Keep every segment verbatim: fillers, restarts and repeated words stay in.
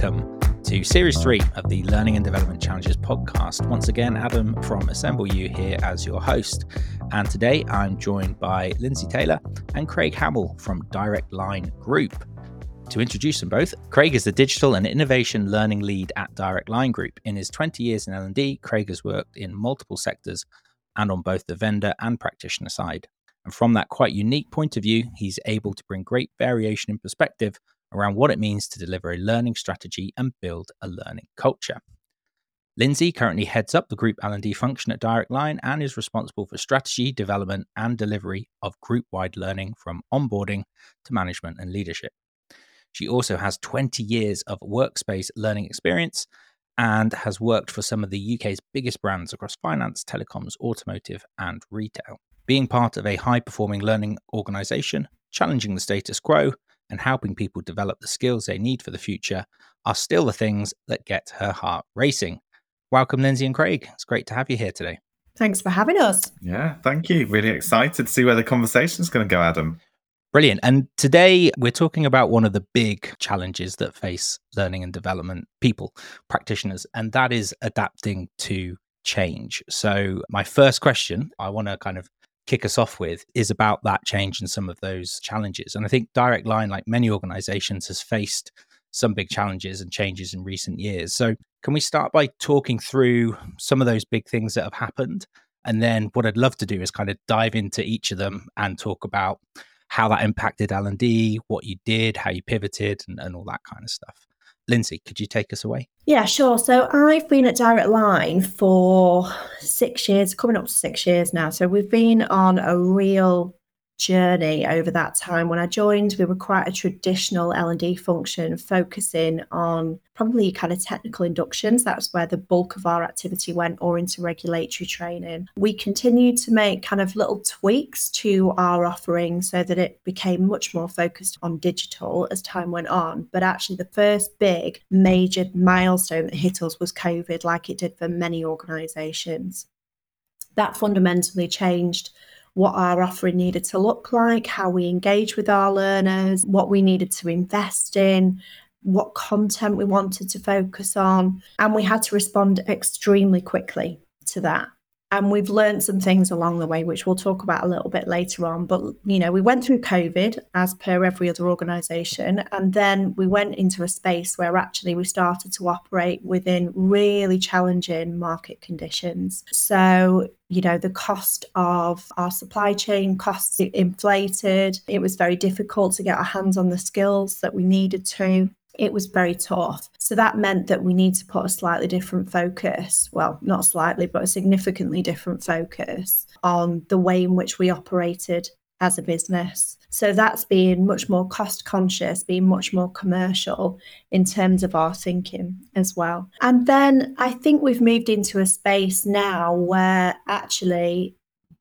welcome to Series three of the Learning and Development Challenges podcast. Once again, Adam from Assemble U here as your host. And today I'm joined by Lindsay Taylor and Craig Hamill from Direct Line Group. To introduce them both, Craig is the Digital and Innovation Learning Lead at Direct Line Group. In his twenty years in L and D, Craig has worked in multiple sectors and on both the vendor and practitioner side. And from that quite unique point of view, he's able to bring great variation in perspective around what it means to deliver a learning strategy and build a learning culture. Lindsay currently heads up the group L and D function at Direct Line and is responsible for strategy, development, and delivery of group-wide learning from onboarding to management and leadership. She also has twenty years of workspace learning experience and has worked for some of the U K's biggest brands across finance, telecoms, automotive, and retail. Being part of a high-performing learning organisation, challenging the status quo, and helping people develop the skills they need for the future are still the things that get her heart racing. Welcome, Lindsay and Craig. It's great to have you here today. Thanks for having us. Yeah, thank you. Really excited to see where the conversation is going to go, Adam. Brilliant. And today we're talking about one of the big challenges that face learning and development people, practitioners, and that is adapting to change. So my first question I want to kind of kick us off with is about that change and some of those challenges. And I think Direct Line, like many organizations, has faced some big challenges and changes in recent years. So can we start by talking through some of those big things that have happened? And then what I'd love to do is kind of dive into each of them and talk about how that impacted L and D, what you did, how you pivoted, and, and all that kind of stuff. Lindsay, could you take us away? Yeah, sure. So I've been at Direct Line for six years, coming up to six years now. So we've been on a real journey over that time. When I joined, we were quite a traditional L and D function, focusing on probably kind of technical inductions. That's where the bulk of our activity went, or into regulatory training. We continued to make kind of little tweaks to our offering so that it became much more focused on digital as time went on. But actually the first big major milestone that hit us was COVID, like it did for many organisations. That fundamentally changed what our offering needed to look like, how we engage with our learners, what we needed to invest in, what content we wanted to focus on. And we had to respond extremely quickly to that. And we've learned some things along the way, which we'll talk about a little bit later on. But, you know, we went through COVID as per every other organisation. And then we went into a space where actually we started to operate within really challenging market conditions. So, you know, the cost of our supply chain costs inflated. It was very difficult to get our hands on the skills that we needed to. It was very tough. So that meant that we need to put a slightly different focus, well, not slightly, but a significantly different focus on the way in which we operated as a business. So that's being much more cost conscious, being much more commercial in terms of our thinking as well. And then I think we've moved into a space now where actually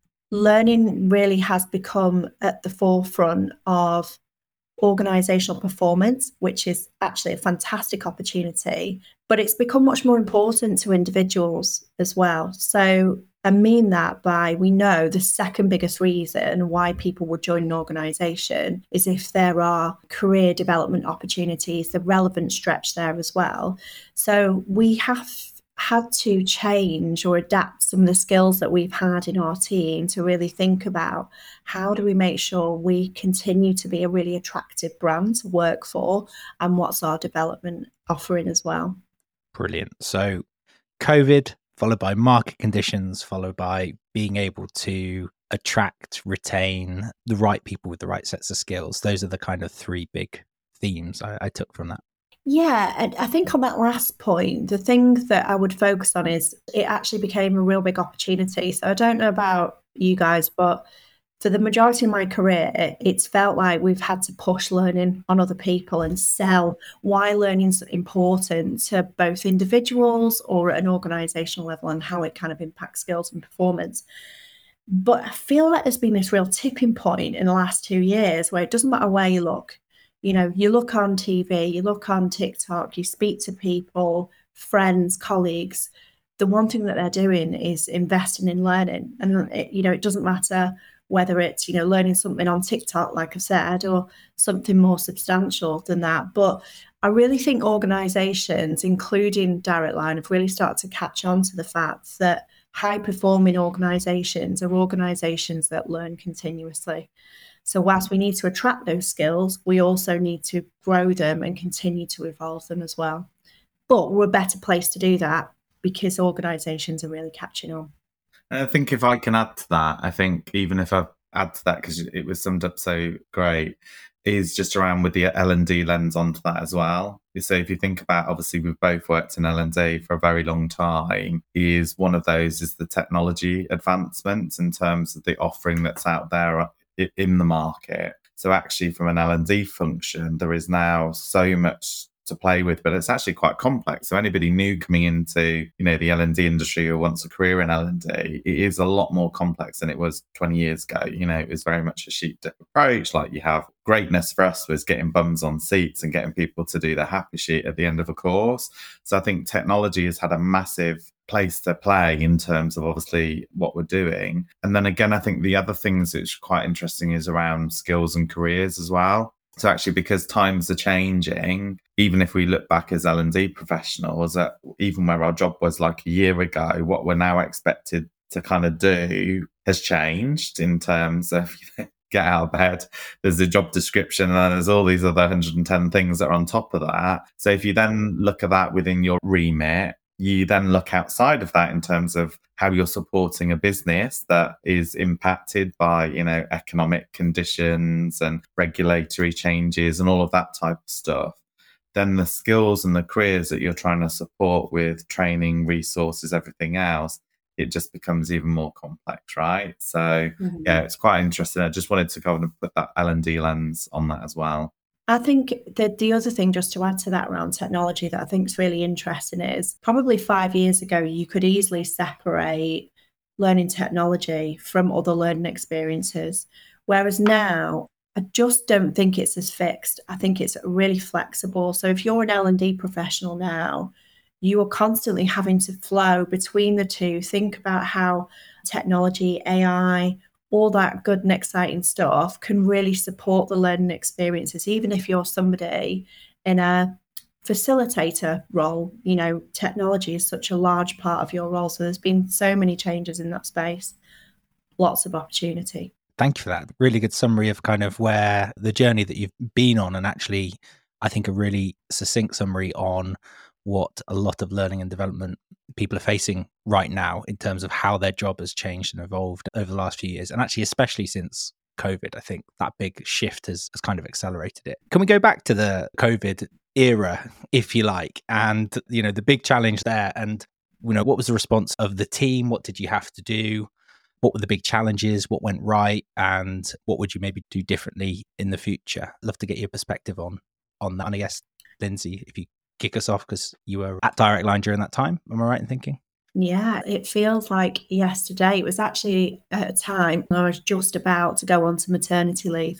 learning really has become at the forefront of organizational performance, which is actually a fantastic opportunity, but it's become much more important to individuals as well. So I mean that by, we know the second biggest reason why people would join an organization is if there are career development opportunities, the relevant stretch there as well. So we have had to change or adapt some of the skills that we've had in our team to really think about how do we make sure we continue to be a really attractive brand to work for, and what's our development offering as well. Brilliant. So COVID, followed by market conditions, followed by being able to attract, retain the right people with the right sets of skills. Those are the kind of three big themes I, I took from that. Yeah, and I think on that last point, the thing that I would focus on is it actually became a real big opportunity. So I don't know about you guys, but for the majority of my career, it's felt like we've had to push learning on other people and sell why learning's important to both individuals or at an organizational level and how it kind of impacts skills and performance. But I feel like there's been this real tipping point in the last two years where it doesn't matter where you look. You know, you look on T V, you look on TikTok, you speak to people, friends, colleagues. The one thing that they're doing is investing in learning. And, it, you know, it doesn't matter whether it's, you know, learning something on TikTok, like I said, or something more substantial than that. But I really think organisations, including Direct Line, have really started to catch on to the fact that high-performing organisations are organisations that learn continuously. So whilst we need to attract those skills, we also need to grow them and continue to evolve them as well. But we're a better place to do that because organisations are really catching on. I think if I can add to that, I think even if I add to that, because it was summed up so great, is just around with the L and D lens onto that as well. So if you think about, obviously we've both worked in L and D for a very long time, is one of those is the technology advancements in terms of the offering that's out there in the market. So actually from an L and D function, there is now so much to play with, but it's actually quite complex. So anybody new coming into, you know, the L and D industry or wants a career in L and D, it is a lot more complex than it was twenty years ago. You know, it was very much a sheep dip approach. Like you have greatness for us was getting bums on seats and getting people to do the happy sheet at the end of a course. So I think technology has had a massive place to play in terms of obviously what we're doing. And then again, I think the other things which are quite interesting is around skills and careers as well. So actually, because times are changing, even if we look back as L and D professionals, uh, even where our job was like a year ago, what we're now expected to kind of do has changed in terms of, you know, get out of bed, there's a job description, and then there's all these other one hundred ten things that are on top of that. So if you then look at that within your remit, you then look outside of that in terms of how you're supporting a business that is impacted by, you know, economic conditions and regulatory changes and all of that type of stuff. Then the skills and the careers that you're trying to support with training, resources, everything else, it just becomes even more complex, right? So mm-hmm. yeah, it's quite interesting. I just wanted to kind of put that L and D lens on that as well. I think that the other thing, just to add to that around technology, that I think is really interesting is probably five years ago, you could easily separate learning technology from other learning experiences. Whereas now, I just don't think it's as fixed. I think it's really flexible. So if you're an L and D professional now, you are constantly having to flow between the two. Think about how technology, A I, all that good and exciting stuff can really support the learning experiences, even if you're somebody in a facilitator role. You know, technology is such a large part of your role. So there's been so many changes in that space, lots of opportunity. Thank you for that. Really good summary of kind of where the journey that you've been on, and actually, I think a really succinct summary on what a lot of learning and development people are facing right now in terms of how their job has changed and evolved over the last few years. And actually, especially since COVID, I think that big shift has, has kind of accelerated it. Can we go back to the COVID era, if you like, and, you know, the big challenge there, and, you know, what was the response of the team? What did you have to do? What were the big challenges? What went right? And what would you maybe do differently in the future? I'd love to get your perspective on, on that. And I guess, Lindsay, if you kick us off, because you were at Direct Line during that time. Am I right in thinking? Yeah, it feels like yesterday. It was actually at a time when I was just about to go on to maternity leave.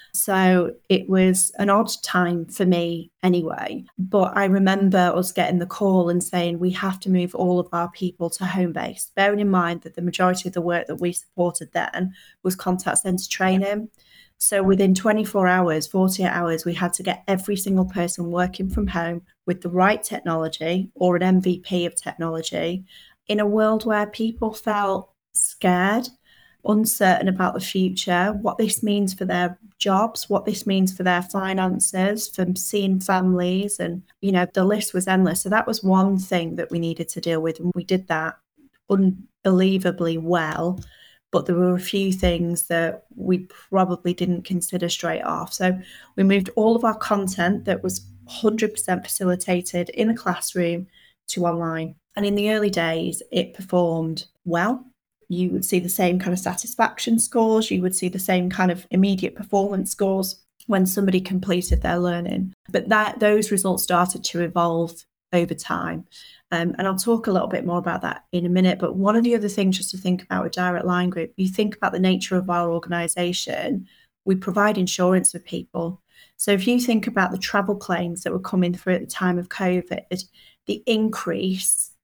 So it was an odd time for me anyway. But I remember us getting the call and saying we have to move all of our people to home base, bearing in mind that the majority of the work that we supported then was contact centre training. So within twenty-four hours, forty-eight hours, we had to get every single person working from home with the right technology or an M V P of technology in a world where people felt scared, uncertain about the future, what this means for their jobs, what this means for their finances, from seeing families, and, you know, the list was endless. So that was one thing that we needed to deal with. And we did that unbelievably well. But there were a few things that we probably didn't consider straight off. So we moved all of our content that was one hundred percent facilitated in a classroom to online. And in the early days, it performed well. You would see the same kind of satisfaction scores. You would see the same kind of immediate performance scores when somebody completed their learning. But that those results started to evolve over time. Um, and I'll talk a little bit more about that in a minute. But one of the other things just to think about with Direct Line Group, you think about the nature of our organisation, we provide insurance for people. So if you think about the travel claims that were coming through at the time of COVID, the increase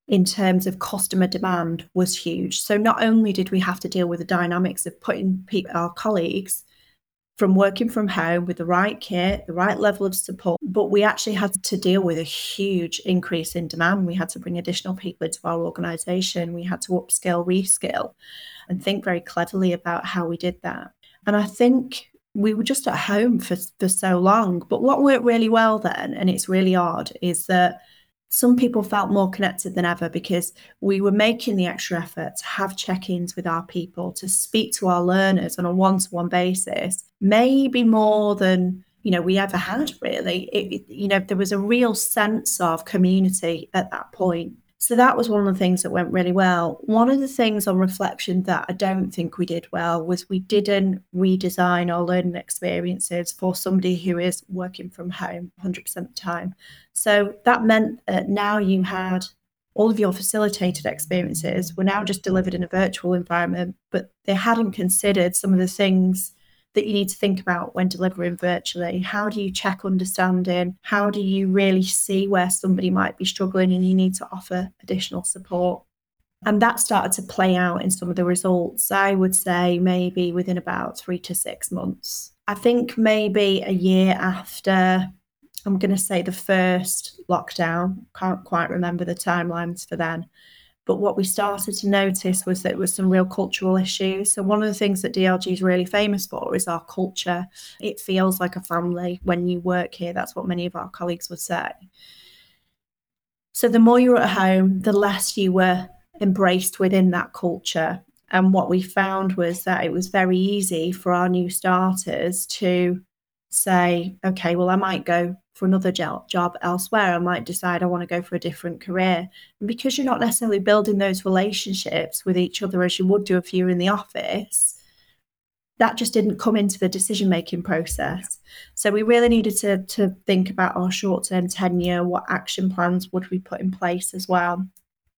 in terms of customer demand was huge. So not only did we have to deal with the dynamics of putting pe- our colleagues from working from home with the right kit, the right level of support, but we actually had to deal with a huge increase in demand. We had to bring additional people into our organisation. We had to upskill, reskill, and think very cleverly about how we did that. And I think we were just at home for, for so long. But what worked really well then, and it's really odd, is that some people felt more connected than ever because we were making the extra effort to have check-ins with our people, to speak to our learners on a one-to-one basis, maybe more than, you know, we ever had, really. It, you know, there was a real sense of community at that point. So that was one of the things that went really well. One of the things on reflection that I don't think we did well was we didn't redesign our learning experiences for somebody who is working from home one hundred percent of the time. So that meant that now you had all of your facilitated experiences were now just delivered in a virtual environment, but they hadn't considered some of the things that you need to think about when delivering virtually. How do you check understanding? How do you really see where somebody might be struggling and you need to offer additional support? And that started to play out in some of the results, I would say maybe within about three to six months. I think maybe a year after, I'm going to say the first lockdown, can't quite remember the timelines for then, but what we started to notice was that there was some real cultural issues. So one of the things that D L G is really famous for is our culture. It feels like a family when you work here. That's what many of our colleagues would say. So the more you were at home, the less you were embraced within that culture. And what we found was that it was very easy for our new starters to say, okay, well, I might go for another job elsewhere. I might decide I want to go for a different career. And because you're not necessarily building those relationships with each other as you would do if you were in the office, that just didn't come into the decision-making process. So we really needed to, to think about our short-term tenure, what action plans would we put in place as well.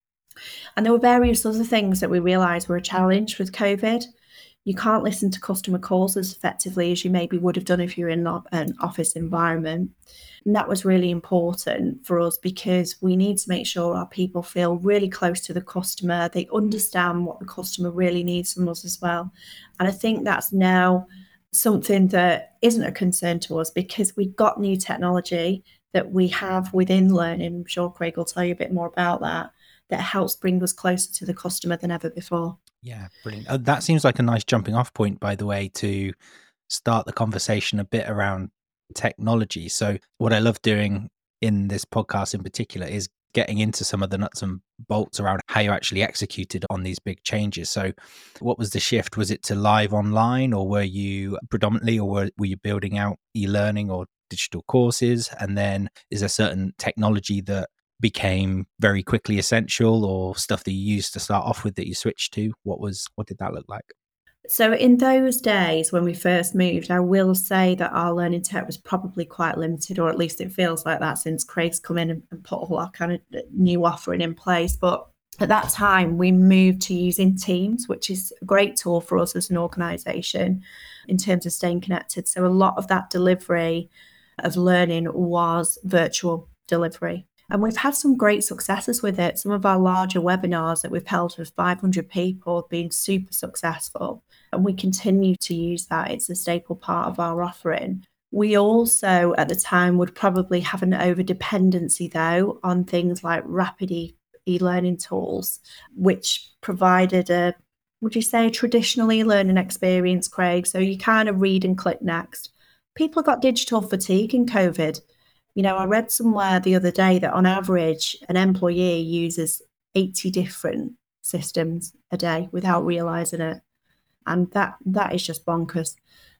And there were various other things that we realised were a challenge with COVID. You can't listen to customer calls as effectively as you maybe would have done if you're in an office environment. And that was really important for us because we need to make sure our people feel really close to the customer. They understand what the customer really needs from us as well. And I think that's now something that isn't a concern to us because we've got new technology that we have within learning. I'm sure Craig will tell you a bit more about that, that helps bring us closer to the customer than ever before. Yeah, brilliant. Uh, that seems like a nice jumping off point, by the way, to start the conversation a bit around technology. So what I love doing in this podcast in particular is getting into some of the nuts and bolts around how you actually executed on these big changes. So what was the shift? Was it to live online, or were you predominantly, or were, were you building out e-learning or digital courses? And then is there certain technology that became very quickly essential, or stuff that you used to start off with that you switched to? What was, what did that look like? So in those days when we first moved, I will say that our learning tech was probably quite limited, or at least it feels like that since Craig's come in and, and put all our kind of new offering in place. But at that time, we moved to using Teams, which is a great tool for us as an organisation in terms of staying connected. So a lot of that delivery of learning was virtual delivery. And we've had some great successes with it. Some of our larger webinars that we've held with five hundred people have been super successful. And we continue to use that. It's a staple part of our offering. We also, at the time, would probably have an over-dependency, though, on things like rapid e- e-learning tools, which provided a, would you say, a traditional e-learning experience, Craig? So you kind of read and click next. People got digital fatigue in COVID. You know, I read somewhere the other day that on average, an employee uses eighty different systems a day without realising it. And that that is just bonkers.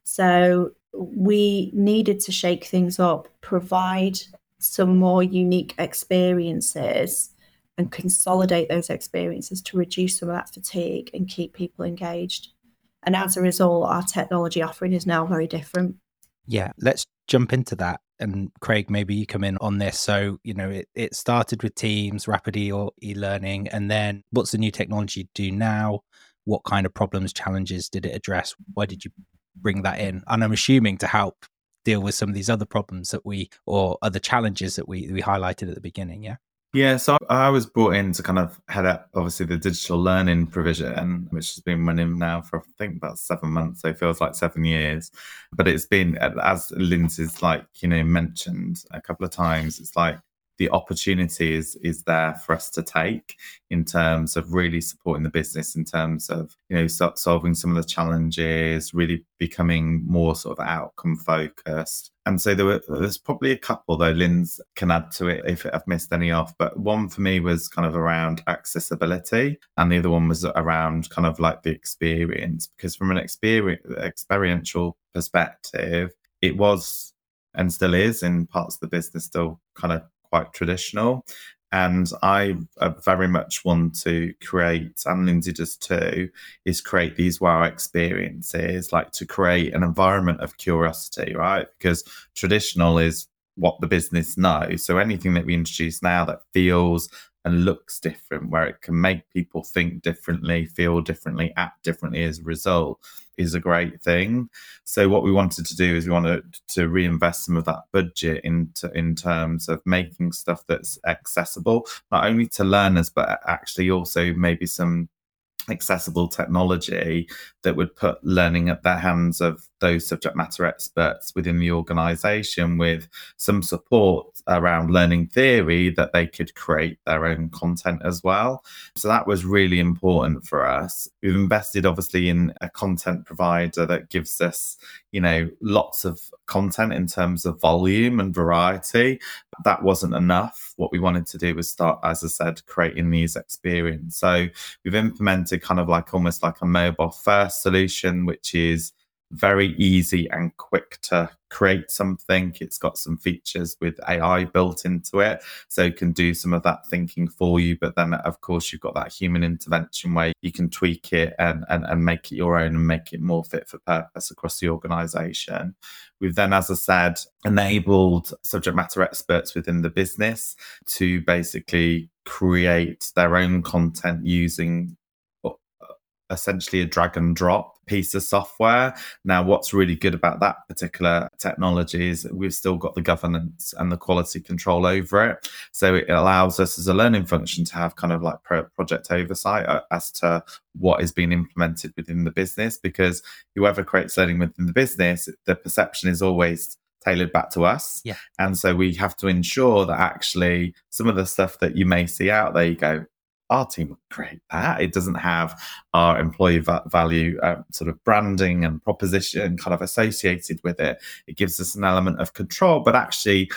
So we needed to shake things up, provide some more unique experiences and consolidate those experiences to reduce some of that fatigue and keep people engaged. And as a result, our technology offering is now very different. Yeah, let's jump into that. And Craig, maybe you come in on this. So, you know, it, it started with Teams, rapid e- or e-learning, and then what's the new technology do now? What kind of problems, challenges did it address? Why did you bring that in? And I'm assuming to help deal with some of these other problems that we, or other challenges that we we highlighted at the beginning, yeah? Yeah, so I was brought in to kind of head up, obviously, the digital learning provision, which has been running now for, I think, about seven months. So it feels like seven years. But it's been, as Lindsay's like, you know, mentioned a couple of times, it's like the opportunity is, is there for us to take in terms of really supporting the business, in terms of, you know, so, solving some of the challenges, really becoming more sort of outcome focused. And so there were, there's probably a couple, though Lynn's can add to it if I've missed any off. But one for me was kind of around accessibility, and the other one was around kind of like the experience. Because from an experience, experiential perspective, it was and still is in parts of the business still kind of quite traditional. And I uh, very much want to create, and Lindsay does too, is create these wow experiences, like to create an environment of curiosity, right? Because traditional is what the business knows. So anything that we introduce now that feels and looks different, where it can make people think differently, feel differently, act differently as a result, is a great thing. So what we wanted to do is we wanted to reinvest some of that budget into in terms of making stuff that's accessible, not only to learners, but actually also maybe some accessible technology that would put learning at the hands of those subject matter experts within the organization, with some support around learning theory that they could create their own content as well. So that was really important for us. We've invested obviously in a content provider that gives us, you know, lots of content in terms of volume and variety. That wasn't enough. What we wanted to do was start, as I said, creating these experiences. So we've implemented kind of like almost like a mobile first solution, which is very easy and quick to create something. It's got some features with A I built into it, so it can do some of that thinking for you. But then, of course, you've got that human intervention where you can tweak it and, and, and make it your own and make it more fit for purpose across the organization. We've then, as I said, enabled subject matter experts within the business to basically create their own content using essentially a drag and drop piece of software. Now, what's really good about that particular technology is we've still got the governance and the quality control over it. So it allows us as a learning function to have kind of like project oversight as to what is being implemented within the business, because whoever creates learning within the business, the perception is always tailored back to us. Yeah. And so we have to ensure that actually some of the stuff that you may see out there, you go, our team would create that. It doesn't have our employee va- value uh, sort of branding and proposition kind of associated with it. It gives us an element of control, but actually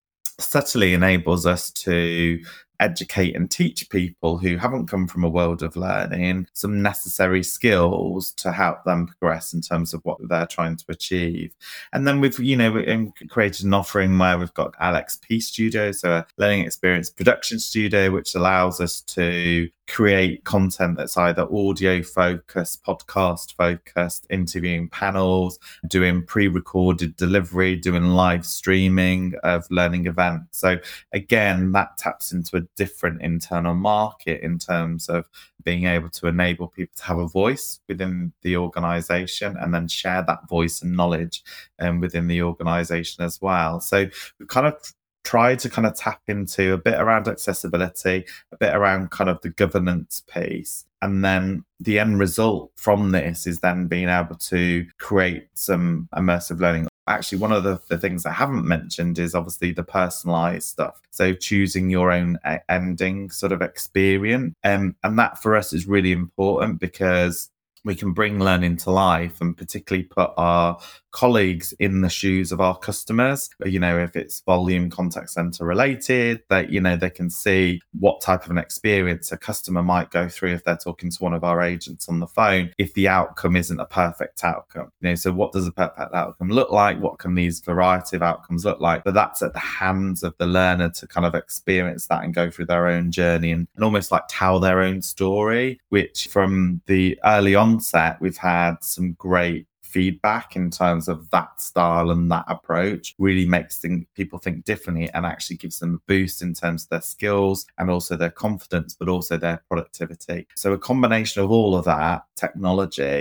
subtly enables us to educate and teach people who haven't come from a world of learning some necessary skills to help them progress in terms of what they're trying to achieve. And then we've, you know, created an offering where we've got L X P Studio, so a learning experience production studio, which allows us to create content that's either audio focused, podcast focused, interviewing panels, doing pre-recorded delivery, doing live streaming of learning events. So again, that taps into a different internal market in terms of being able to enable people to have a voice within the organization and then share that voice and knowledge um, within the organization as well. So we've kind of tried to kind of tap into a bit around accessibility, a bit around kind of the governance piece. And then the end result from this is then being able to create some immersive learning. Actually, one of the, the things I haven't mentioned is obviously the personalized stuff. So choosing your own ending sort of experience. Um, and that for us is really important because we can bring learning to life and particularly put our colleagues in the shoes of our customers. You know, if it's volume contact center related, that, you know, they can see what type of an experience a customer might go through if they're talking to one of our agents on the phone, if the outcome isn't a perfect outcome. You know, so what does a perfect outcome look like? What can these variety of outcomes look like? But that's at the hands of the learner to kind of experience that and go through their own journey and, and almost like tell their own story, which from the early onset, we've had some great feedback in terms of that style and that approach. Really makes think, people think differently and actually gives them a boost in terms of their skills and also their confidence, but also their productivity. So a combination of all of that technology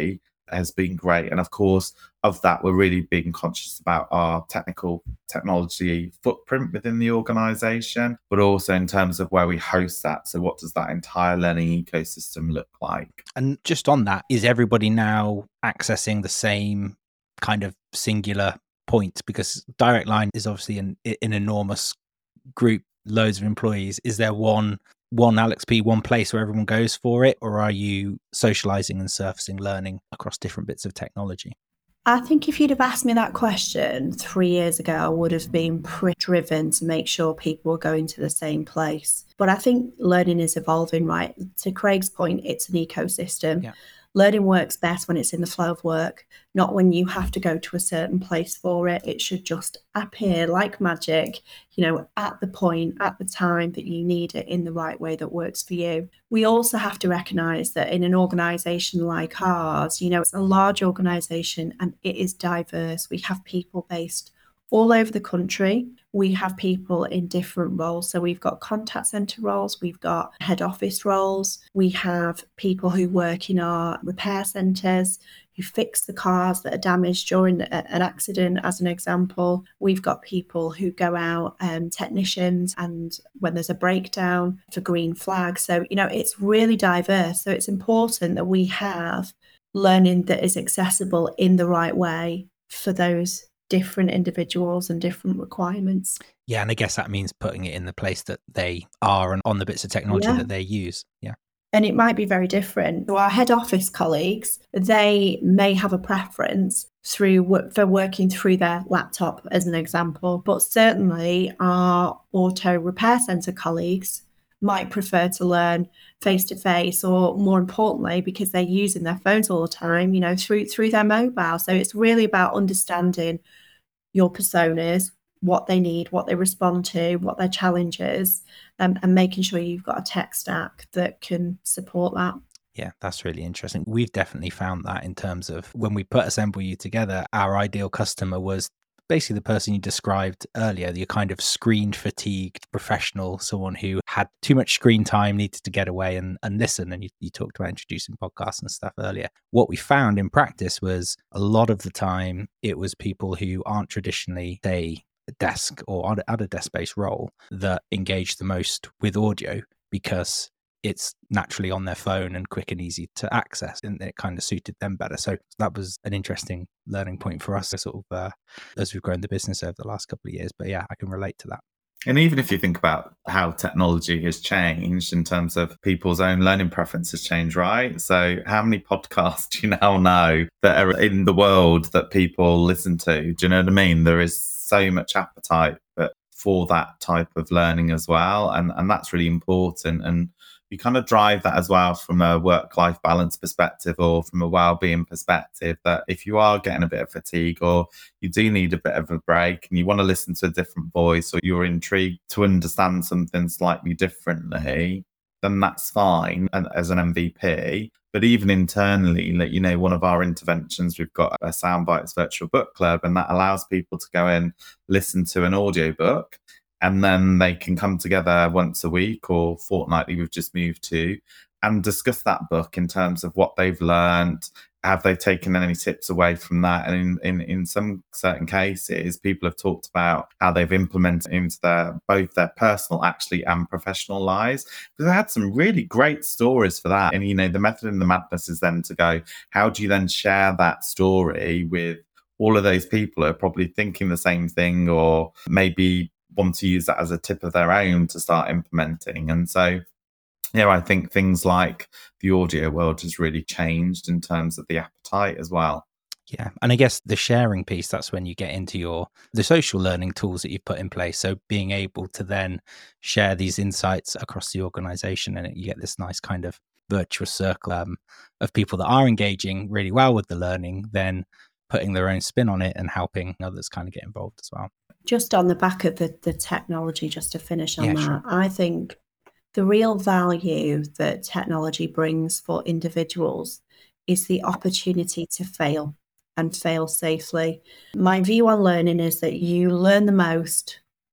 has been great. And of course, of that, we're really being conscious about our technical technology footprint within the organization, but also in terms of where we host that. So what does that entire learning ecosystem look like? And just on that, is everybody now accessing the same kind of singular point? Because Direct Line is obviously an, an enormous group, loads of employees. Is there one one Alex P, one place where everyone goes for it, or are you socializing and surfacing learning across different bits of technology? I think if you'd have asked me that question three years ago, I would have been pretty driven to make sure people were going to the same place. But I think learning is evolving, right? To Craig's point, it's an ecosystem. Yeah. Learning works best when it's in the flow of work, not when you have to go to a certain place for it. It should just appear like magic, you know, at the point, at the time that you need it in the right way that works for you. We also have to recognise that in an organisation like ours, you know, it's a large organisation and it is diverse. We have people based all over the country. We have people in different roles. So we've got contact centre roles, we've got head office roles, we have people who work in our repair centres, who fix the cars that are damaged during an accident, as an example. We've got people who go out, um, technicians, and when there's a breakdown for green flag. So, you know, it's really diverse. So it's important that we have learning that is accessible in the right way for those different individuals and different requirements. Yeah, and I guess that means putting it in the place that they are and on the bits of technology Yeah. that they use. Yeah. And it might be very different. So our head office colleagues, they may have a preference through work, for working through their laptop, as an example, but certainly our auto repair centre colleagues might prefer to learn face-to-face, or more importantly, because they're using their phones all the time, you know, through through their mobile. So it's really about understanding your personas, what they need, what they respond to, what their challenge is, um, and making sure you've got a tech stack that can support that. Yeah, that's really interesting. We've definitely found that in terms of when we put Assemble You together, our ideal customer was basically the person you described earlier, the kind of screen fatigued professional, someone who had too much screen time, needed to get away and, and listen. And you, you talked about introducing podcasts and stuff earlier. What we found in practice was a lot of the time it was people who aren't traditionally, say, a desk or at a desk-based role that engage the most with audio, because it's naturally on their phone and quick and easy to access, and it kind of suited them better. So that was an interesting learning point for us, sort of uh, as we've grown the business over the last couple of years. But yeah, I can relate to that. And even if you think about how technology has changed in terms of people's own learning preferences change, right? So how many podcasts do you now know that are in the world that people listen to? Do you know what I mean? There is so much appetite but for that type of learning as well. And, and that's really important. And we kind of drive that as well from a work-life balance perspective, or from a well-being perspective, that if you are getting a bit of fatigue, or you do need a bit of a break and you want to listen to a different voice, or you're intrigued to understand something slightly differently, then that's fine and as an M V P. But even internally, like, you know, one of our interventions, we've got a Soundbites virtual book club, and that allows people to go in, listen to an audiobook, and then they can come together once a week or fortnightly, we've just moved to, and discuss that book in terms of what they've learned. Have they taken any tips away from that? And in, in, in some certain cases, people have talked about how they've implemented into their both their personal actually and professional lives. Because I had some really great stories for that. And, you know, the method in the madness is then to go, how do you then share that story with all of those people who are probably thinking the same thing, or maybe want to use that as a tip of their own to start implementing? And so, yeah, I think things like the audio world has really changed in terms of the appetite as well. Yeah. And I guess the sharing piece, that's when you get into your the social learning tools that you've put in place. So being able to then share these insights across the organization, and you get this nice kind of virtuous circle um, of people that are engaging really well with the learning, then putting their own spin on it and helping others kind of get involved as well. Just on the back of the, the technology, just to finish on Yeah, that, sure. I think the real value that technology brings for individuals is the opportunity to fail and fail safely. My view on learning is that you learn the most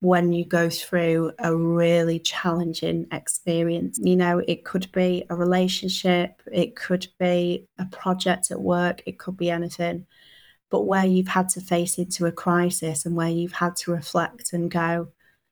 when you go through a really challenging experience. You know, it could be a relationship, it could be a project at work, it could be anything. But where you've had to face into a crisis and where you've had to reflect and go,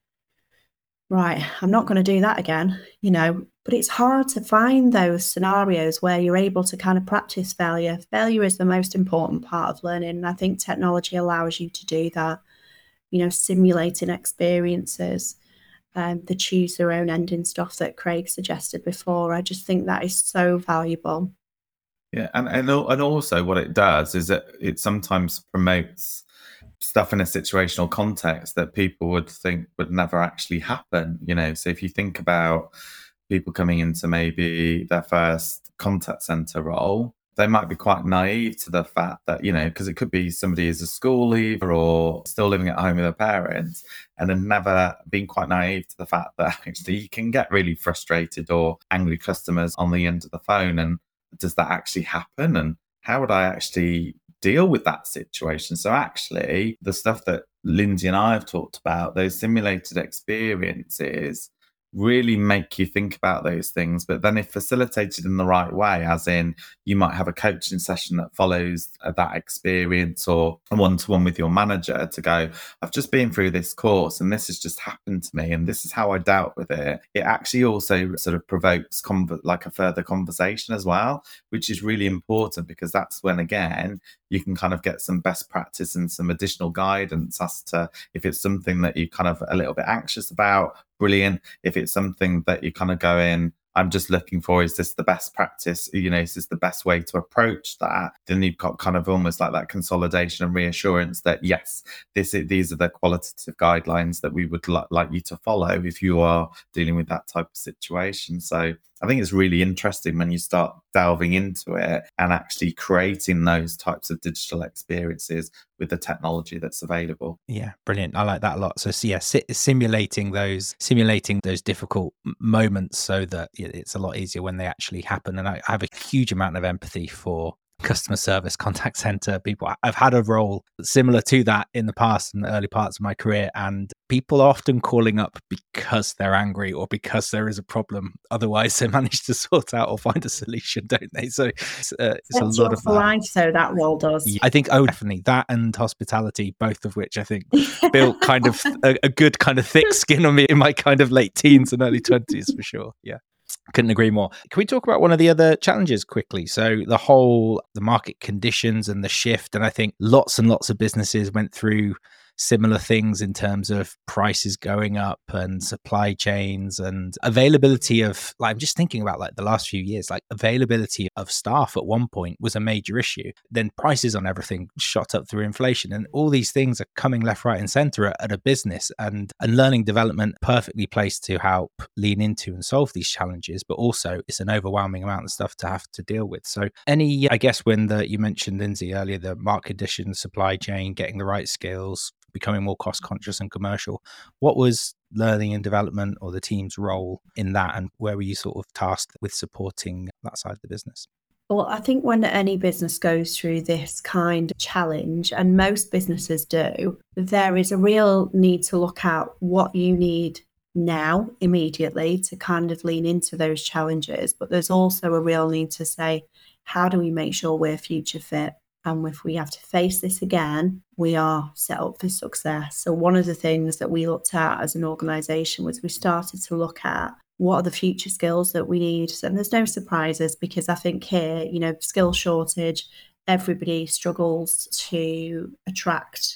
right, I'm not going to do that again, you know. But it's hard to find those scenarios where you're able to kind of practice failure. Failure is the most important part of learning. And I think technology allows you to do that, you know, simulating experiences, um, the choose their own ending stuff that Craig suggested before. I just think that is so valuable. Yeah, and and and also what it does is that it sometimes promotes stuff in a situational context that people would think would never actually happen. You know, so if you think about people coming into maybe their first contact center role, they might be quite naive to the fact that, you know, because it could be somebody who's a school leaver or still living at home with their parents, and then never been quite naive to the fact that actually you can get really frustrated or angry customers on the end of the phone. And does that actually happen? And how would I actually deal with that situation? So actually, the stuff that Lindsay and I have talked about, those simulated experiences, really make you think about those things. But then if facilitated in the right way, as in you might have a coaching session that follows that experience, or a one-to-one with your manager to go, I've just been through this course and this has just happened to me and this is how I dealt with it. It actually also sort of provokes conv- like a further conversation as well, which is really important, because that's when, again, you can kind of get some best practice and some additional guidance as to if it's something that you're kind of a little bit anxious about, brilliant. If it's something that you kind of go in, I'm just looking for, is this the best practice? You know, is this the best way to approach that? Then you've got kind of almost like that consolidation and reassurance that, yes, this is, these are the qualitative guidelines that we would li- like you to follow if you are dealing with that type of situation. So I think it's really interesting when you start delving into it and actually creating those types of digital experiences with the technology that's available. Yeah, brilliant. I like that a lot. So, so yeah, si- simulating those, simulating those difficult m- moments so that it's a lot easier when they actually happen. And I, I have a huge amount of empathy for customer service, contact center people. I've had a role similar to that in the past, in the early parts of my career, and people are often calling up because they're angry or because there is a problem. Otherwise, they manage to sort out or find a solution, don't they? So it's, uh, it's a lot of that. Life, so that role does. Yeah, I think, oh, definitely that and hospitality, both of which I think built kind of a, a good kind of thick skin on me in my kind of late teens and early twenties for sure. Yeah. Couldn't agree more. Can we talk about one of the other challenges quickly? So the whole, the market conditions and the shift, and I think lots and lots of businesses went through similar things in terms of prices going up and supply chains and availability of, like, I'm just thinking about like the last few years, like availability of staff at one point was a major issue. Then prices on everything shot up through inflation, and all these things are coming left, right and center at, at a business, and, and learning development perfectly placed to help lean into and solve these challenges. But also it's an overwhelming amount of stuff to have to deal with. So any, I guess when the, you mentioned Lindsay earlier, the market conditions, supply chain, getting the right skills, becoming more cost conscious and commercial, what was learning and development or the team's role in that, and where were you sort of tasked with supporting that side of the business? Well, I think when any business goes through this kind of challenge, and most businesses do, there is a real need to look at what you need now immediately to kind of lean into those challenges. But there's also a real need to say, how do we make sure we're future fit? And if we have to face this again, we are set up for success. So one of the things that we looked at as an organisation was we started to look at what are the future skills that we need. And there's no surprises, because I think here, you know, skill shortage, everybody struggles to attract,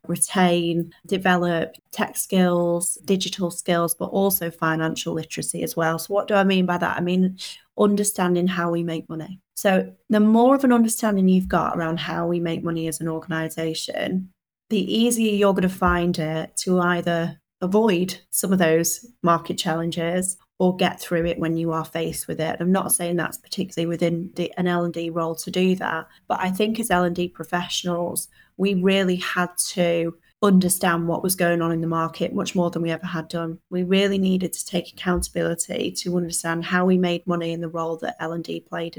retain, develop tech skills, digital skills, but also financial literacy as well. So what do I mean by that? I mean, understanding how we make money. So the more of an understanding you've got around how we make money as an organisation, the easier you're going to find it to either avoid some of those market challenges or get through it when you are faced with it. I'm not saying that's particularly within the, an L and D role to do that, but I think as L and D professionals, we really had to understand what was going on in the market much more than we ever had done. We really needed to take accountability to understand how we made money and the role that L and D played in that.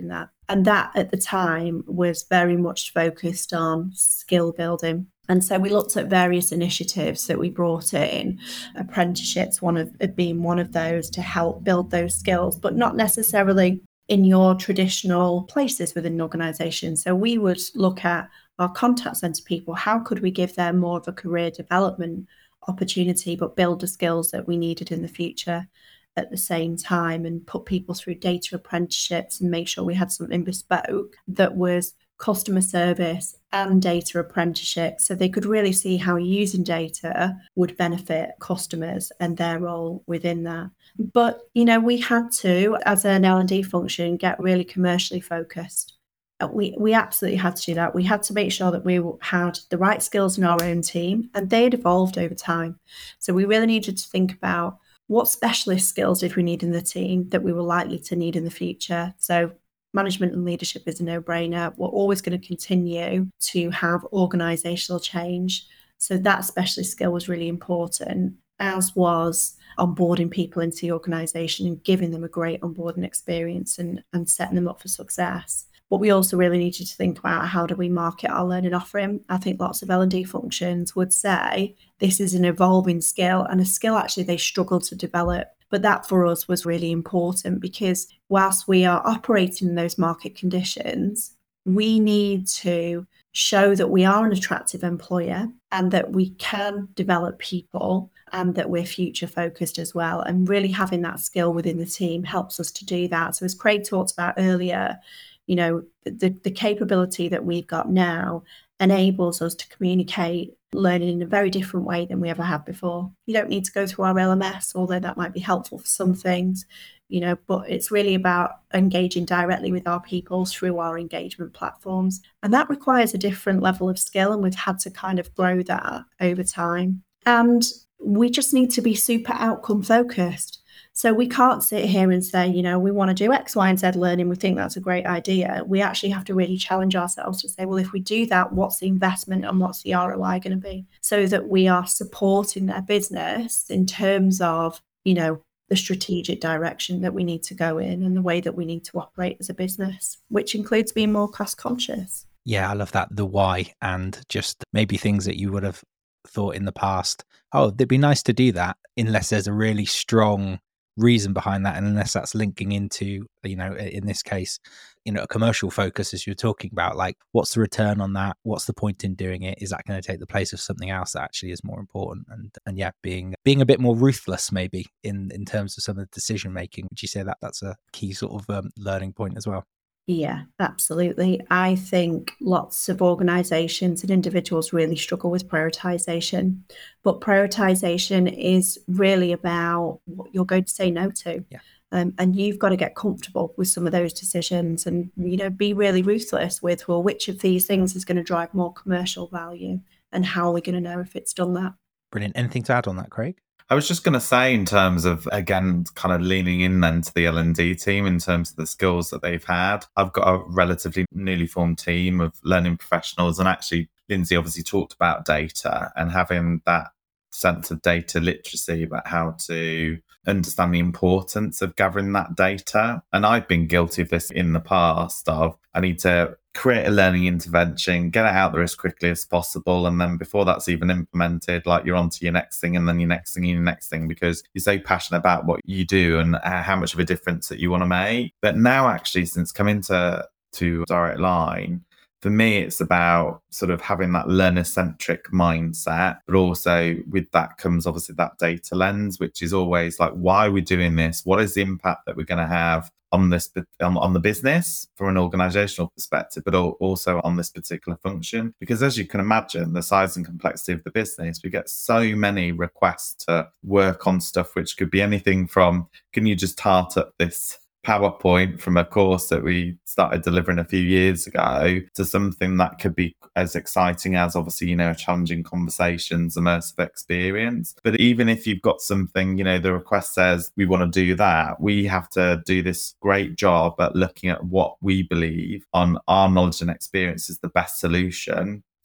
And that at the time was very much focused on skill building. And so we looked at various initiatives that we brought in, apprenticeships one of being one of those, to help build those skills, but not necessarily in your traditional places within an organisation. So we would look at our contact centre people. How could we give them more of a career development opportunity, but build the skills that we needed in the future at the same time, and put people through data apprenticeships and make sure we had something bespoke that was customer service and data apprenticeship, so they could really see how using data would benefit customers and their role within that. But, you know, we had to, as an L and D function, get really commercially focused. We, we absolutely had to do that. We had to make sure that we had the right skills in our own team, and they had evolved over time. So we really needed to think about what specialist skills did we need in the team that we were likely to need in the future. So management and leadership is a no-brainer. We're always going to continue to have organisational change. So that specialist skill was really important, as was onboarding people into the organisation and giving them a great onboarding experience and, and setting them up for success. But we also really needed to think about, how do we market our learning offering? I think lots of L and D functions would say this is an evolving skill, and a skill actually they struggle to develop. But that for us was really important, because whilst we are operating in those market conditions, we need to show that we are an attractive employer and that we can develop people and that we're future focused as well. And really having that skill within the team helps us to do that. So as Craig talked about earlier, you know, the, the capability that we've got now enables us to communicate learning in a very different way than we ever have before. You don't need to go through our L M S, although that might be helpful for some things, you know, but it's really about engaging directly with our people through our engagement platforms. And that requires a different level of skill, and we've had to kind of grow that over time. And we just need to be super outcome focused. So we can't sit here and say, you know, we want to do X, Y, and Z learning. We think that's a great idea. We actually have to really challenge ourselves to say, well, if we do that, what's the investment and what's the R O I going to be? So that we are supporting their business in terms of, you know, the strategic direction that we need to go in and the way that we need to operate as a business, which includes being more cost conscious. Yeah, I love that. The why, and just maybe things that you would have thought in the past, oh, it'd be nice to do that, unless there's a really strong reason behind that, and unless that's linking into, you know, in this case, you know, a commercial focus, as you're talking about, like, what's the return on that? What's the point in doing it? Is that going to take the place of something else that actually is more important? And and yeah, being being a bit more ruthless maybe in in terms of some of the decision making. Would you say that that's a key sort of um, learning point as well? Yeah, absolutely. I think lots of organisations and individuals really struggle with prioritisation, but prioritisation is really about what you're going to say no to. Yeah. Um, and you've got to get comfortable with some of those decisions and, you know, be really ruthless with, well, which of these things is going to drive more commercial value, and how are we going to know if it's done that? Brilliant. Anything to add on that, Craig? I was just going to say, in terms of, again, kind of leaning in then to the L and D team in terms of the skills that they've had. I've got a relatively newly formed team of learning professionals, and actually Lindsay obviously talked about data and having that sense of data literacy about how to understand the importance of gathering that data. And I've been guilty of this in the past of, I need to create a learning intervention, get it out there as quickly as possible. And then before that's even implemented, like, you're on to your next thing, and then your next thing, and your next thing, because you're so passionate about what you do and how much of a difference that you want to make. But now, actually, since coming to, to Direct Line, for me, it's about sort of having that learner-centric mindset, but also with that comes obviously that data lens, which is always like, why are we doing this? What is the impact that we're going to have on this, on, on the business from an organizational perspective, but also on this particular function? Because as you can imagine, the size and complexity of the business, we get so many requests to work on stuff, which could be anything from, can you just tart up this PowerPoint from a course that we started delivering a few years ago, to something that could be as exciting as, obviously, you know, a challenging conversations, immersive experience. But even if you've got something, you know, the request says we want to do that, we have to do this great job at looking at what we believe on our knowledge and experience is the best solution,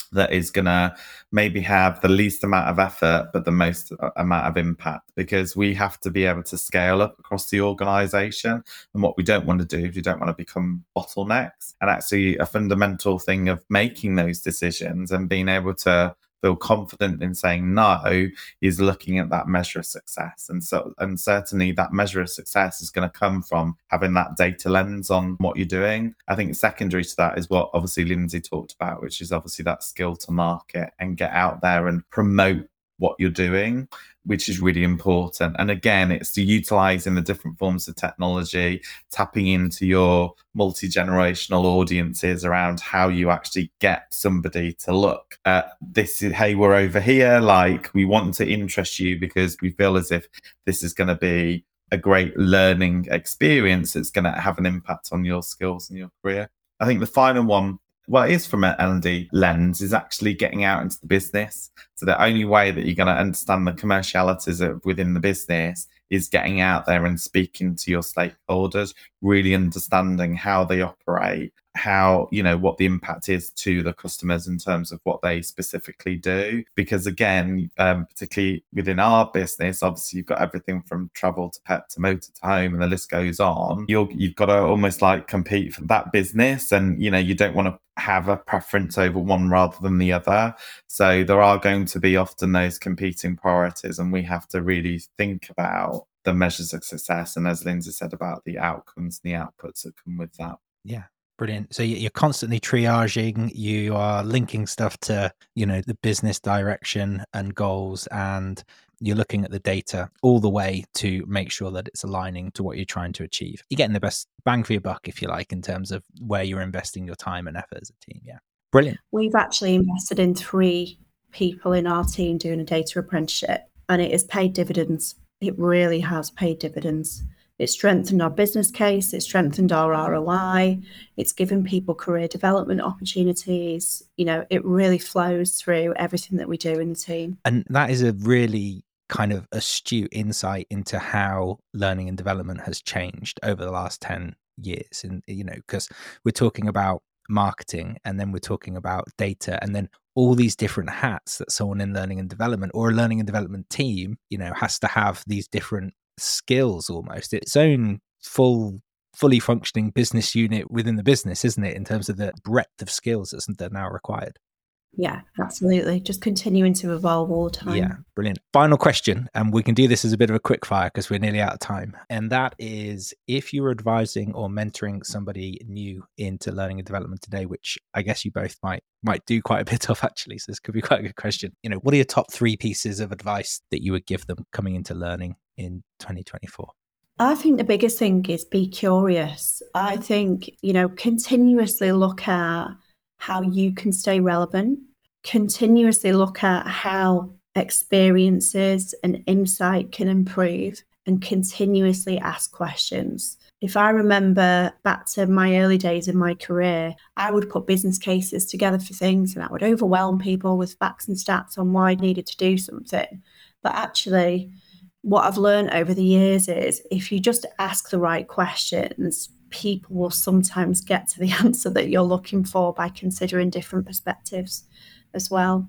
that is going to maybe have the least amount of effort but the most amount of impact, because we have to be able to scale up across the organization. And what we don't want to do is we don't want to become bottlenecks. And actually a fundamental thing of making those decisions and being able to feel confident in saying no is looking at that measure of success. And so, and certainly that measure of success is going to come from having that data lens on what you're doing. I think secondary to that is what obviously Lindsay talked about, which is obviously that skill to market and get out there and promote what you're doing, which is really important. And again, it's the utilizing the different forms of technology, tapping into your multi-generational audiences around how you actually get somebody to look at this. Is, hey, we're over here. Like, we want to interest you because we feel as if this is going to be a great learning experience. It's going to have an impact on your skills and your career. I think the final one, well, it is from an L and D lens, is actually getting out into the business. So the only way that you're going to understand the commercialities of within the business is getting out there and speaking to your stakeholders, really understanding how they operate, how, you know, what the impact is to the customers in terms of what they specifically do. Because again, um, particularly within our business, obviously you've got everything from travel to pet to motor to home, and the list goes on. You're, you've got to almost like compete for that business, and, you know, you don't want to have a preference over one rather than the other. So there are going to be often those competing priorities, and we have to really think about the measures of success, and as Lindsay said, about the outcomes and the outputs that come with that. Yeah, brilliant. So you're constantly triaging, you are linking stuff to, you know, the business direction and goals, and you're looking at the data all the way to make sure that it's aligning to what you're trying to achieve. You're getting the best bang for your buck, if you like, in terms of where you're investing your time and effort as a team. Yeah, brilliant. We've actually invested in three people in our team doing a data apprenticeship, and it has paid dividends. It really has paid dividends. It's strengthened our business case. It's strengthened our R O I. It's given people career development opportunities. You know, it really flows through everything that we do in the team. And that is a really kind of astute insight into how learning and development has changed over the last ten years. And, you know, because we're talking about marketing, and then we're talking about data, and then all these different hats that someone in learning and development or a learning and development team, you know, has to have these different skills, almost its own full, fully functioning business unit within the business, isn't it? In terms of the breadth of skills that are now required. Yeah, absolutely. Just continuing to evolve all the time. Yeah, brilliant. Final question, and we can do this as a bit of a quick fire because we're nearly out of time. And that is, if you were advising or mentoring somebody new into learning and development today, which I guess you both might might do quite a bit of actually, so this could be quite a good question. You know, what are your top three pieces of advice that you would give them coming into learning in twenty twenty-four? I think the biggest thing is be curious. I think, you know, continuously look at how you can stay relevant, continuously look at how experiences and insight can improve, and continuously ask questions. If I remember back to my early days in my career, I would put business cases together for things and I would overwhelm people with facts and stats on why I needed to do something. But actually, what I've learned over the years is if you just ask the right questions, people will sometimes get to the answer that you're looking for by considering different perspectives as well.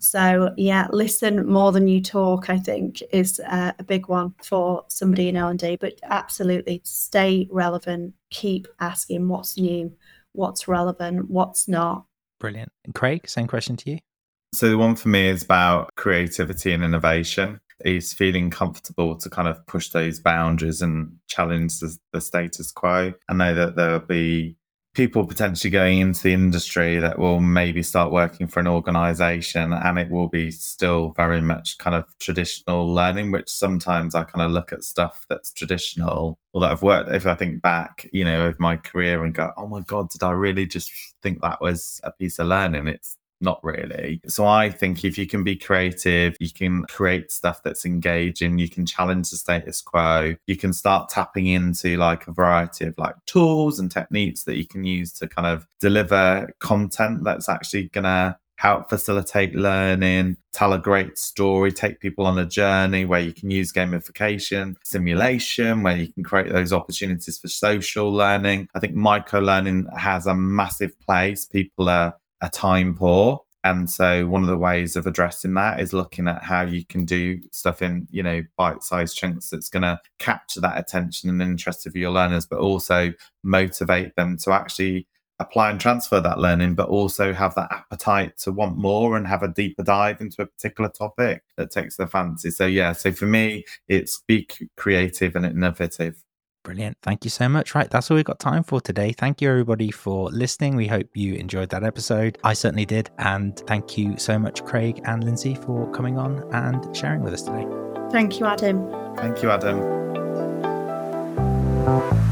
So yeah, listen more than you talk, I think, is uh, a big one for somebody in L and D. But absolutely stay relevant, keep asking what's new, what's relevant, what's not. Brilliant. And Craig, same question to you. So the one for me is about creativity and innovation. Is feeling comfortable to kind of push those boundaries and challenge the, the status quo. I know that there'll be people potentially going into the industry that will maybe start working for an organization, and it will be still very much kind of traditional learning, which sometimes I kind of look at stuff that's traditional or that I've worked, if I think back, you know, of my career and go, oh my God, did I really just think that was a piece of learning? It's not really. So I think if you can be creative, you can create stuff that's engaging, you can challenge the status quo, you can start tapping into like a variety of like tools and techniques that you can use to kind of deliver content that's actually going to help facilitate learning, tell a great story, take people on a journey where you can use gamification, simulation, where you can create those opportunities for social learning. I think micro learning has a massive place. People are are time poor. And so one of the ways of addressing that is looking at how you can do stuff in, you know, bite-sized chunks that's going to capture that attention and interest of your learners, but also motivate them to actually apply and transfer that learning, but also have that appetite to want more and have a deeper dive into a particular topic that takes their fancy. So yeah, so for me, it's be creative and innovative. Brilliant. Thank you so much. Right. That's all we've got time for today. Thank you, everybody, for listening. We hope you enjoyed that episode. I certainly did. And thank you so much, Craig and Lindsay, for coming on and sharing with us today. Thank you, Adam. Thank you, Adam.